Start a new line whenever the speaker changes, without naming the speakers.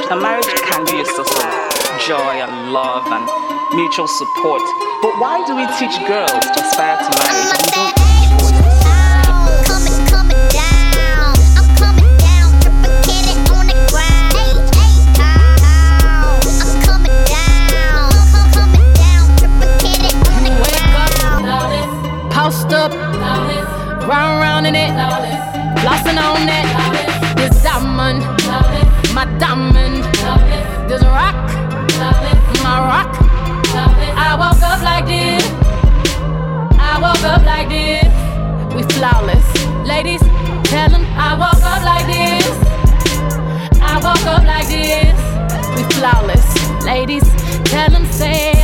A marriage can be a source of joy and love and mutual support. But why do we teach girls to aspire to marriage and we don't?
Post up, round in it, flossing on it. This diamond, my diamond. This rock, my rock. I woke up like this. I woke up like this. We flawless, ladies. Tell them I woke up like this. I woke up like this. We flawless, ladies. Tell them say.